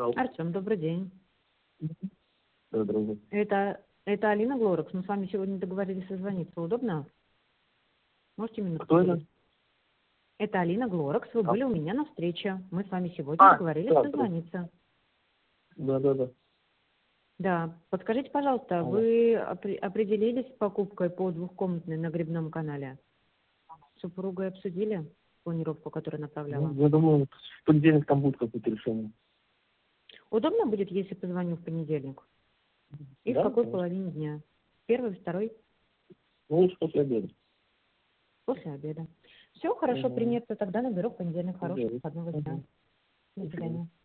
Артем, добрый день. Добрый. Это Алина Глорекс. Мы с вами сегодня договорились созвониться. Удобно? Можете минутку? Кто это? Это Алина Глорекс. Вы были у меня на встрече. Мы с вами сегодня договорились созвониться. Да. Да. Подскажите, пожалуйста, вы определились с покупкой по двухкомнатной на Грибном канале? С супругой обсудили планировку, которую направляла? Я думаю, в понедельник там будет какое-то решение. Удобно будет, если позвоню в понедельник? И Да, в какой конечно. половине дня? Первый, второй? Ну, лучше после обеда. После обеда. Все, хорошо, принято. Тогда наберу в понедельник. Хорошего Мгм. выходного дня. До свидания.